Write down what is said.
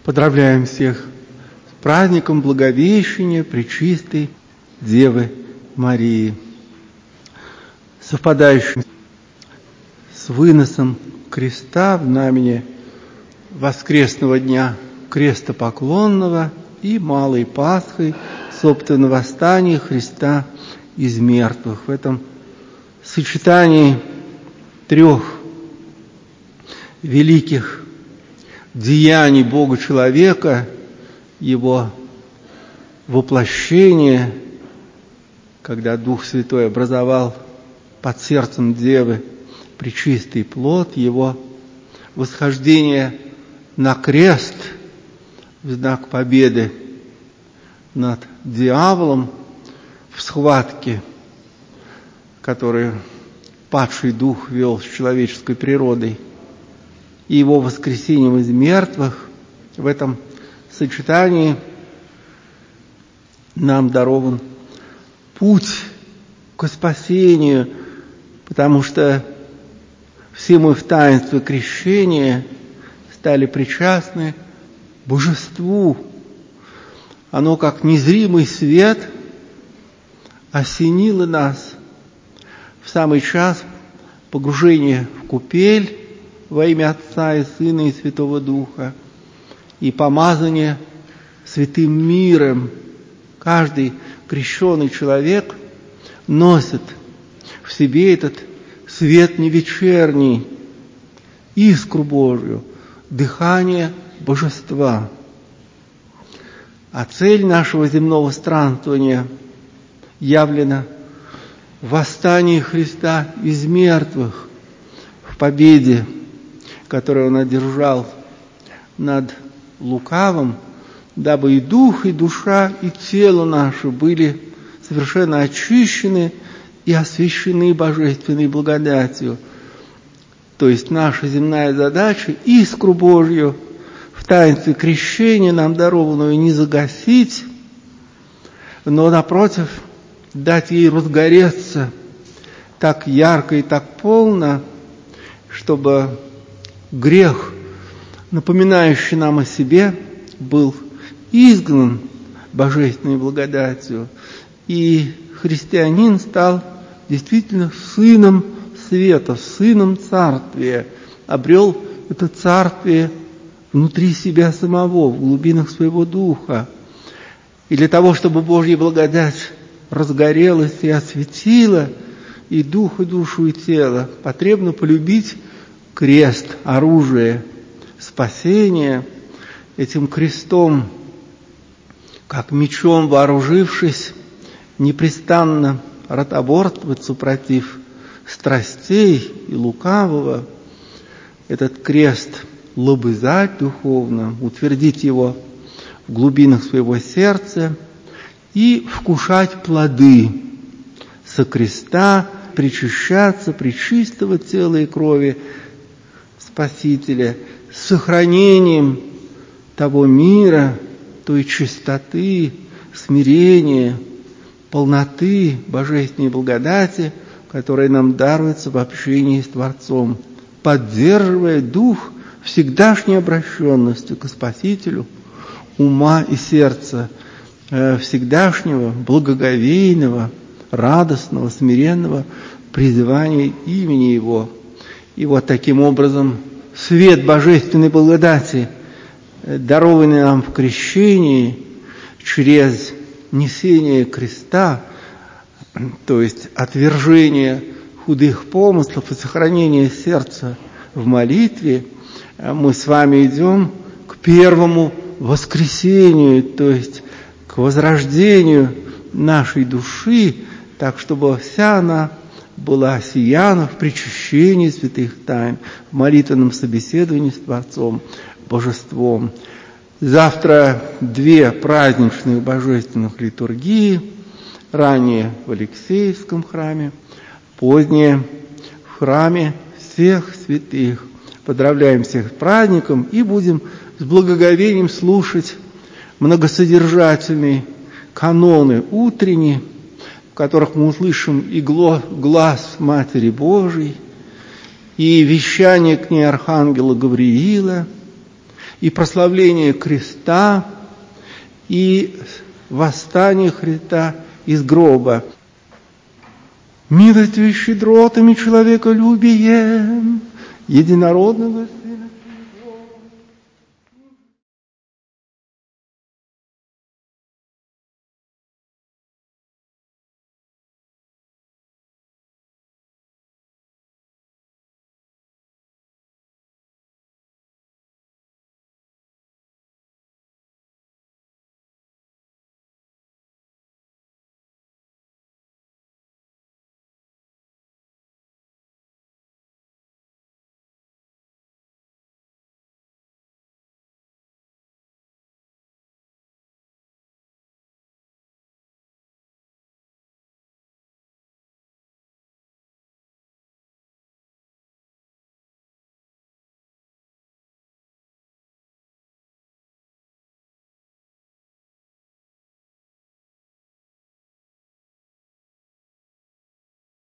Поздравляем всех с праздником Благовещения Пречистой Девы Марии, совпадающим с выносом креста в знамени воскресного дня крестопоклонного и Малой Пасхой, собственно, восстания Христа из мертвых. В этом сочетании трех великих деяний Бога-человека, Его воплощение, когда Дух Святой образовал под сердцем Девы пречистый плод, Его восхождение на крест в знак победы над дьяволом в схватке, которую падший дух вел с человеческой природой, и Его воскресением из мертвых. В этом сочетании нам дарован путь к спасению, потому что все мы в таинстве крещения стали причастны Божеству. Оно, как незримый свет, осенило нас в самый час погружения в купель во имя Отца и Сына и Святого Духа, и помазание святым миром. Каждый крещеный человек носит в себе этот свет невечерний, искру Божию, дыхание Божества. А цель нашего земного странствования явлена в восстании Христа из мертвых, в победе, которую Он одержал над лукавым, дабы и дух, и душа, и тело наше были совершенно очищены и освящены божественной благодатью. То есть наша земная задача — искру Божью в таинстве крещения нам дарованную не загасить, но, напротив, дать ей разгореться так ярко и так полно, чтобы грех, напоминающий нам о себе, был изгнан божественной благодатью, и христианин стал действительно сыном света, сыном царствия, обрел это царствие внутри себя самого, в глубинах своего духа. И для того, чтобы Божья благодать разгорелась и осветила и дух, и душу, и тело, потребно полюбить крест, оружие спасения. Этим крестом, как мечом вооружившись, непрестанно ротоборствовать супротив страстей и лукавого, этот крест лобызать духовно, утвердить его в глубинах своего сердца и вкушать плоды со креста, причащаться пречистого тела и крови Спасителя с сохранением того мира, той чистоты, смирения, полноты божественной благодати, которая нам даруется в общении с Творцом, поддерживая дух всегдашней обращенности к Спасителю, ума и сердца, всегдашнего, благоговейного, радостного, смиренного призывания имени Его. И вот таким образом свет божественной благодати, дарованный нам в крещении через несение креста, то есть отвержение худых помыслов и сохранение сердца в молитве, мы с вами идем к первому воскресению, то есть к возрождению нашей души, так, чтобы вся она была осияна в причащении святых тайн, в молитвенном собеседовании с Творцом, Божеством. Завтра 2 праздничных божественных литургии, ранее в Алексеевском храме, позднее в храме всех святых. Поздравляем всех с праздником и будем с благоговением слушать многосодержательные каноны утренние, в которых мы услышим и глас Матери Божией, и вещание к ней архангела Гавриила, и прославление креста, и восстание Христа из гроба. Милостью и щедротами человеколюбием единородного